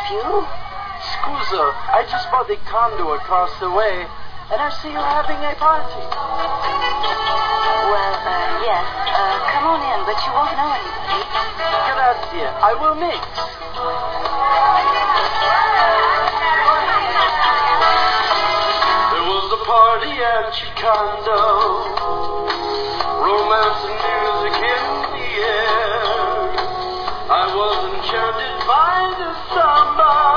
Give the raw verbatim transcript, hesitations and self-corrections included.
you? Scusa, I just bought the condo across the way, and I see you're having a party. Well, uh, yes. Uh, come on in, but you won't know anybody. Grazie. I will mix. There was a party at Chicando. Romance and music in the air. I was enchanted by the samba.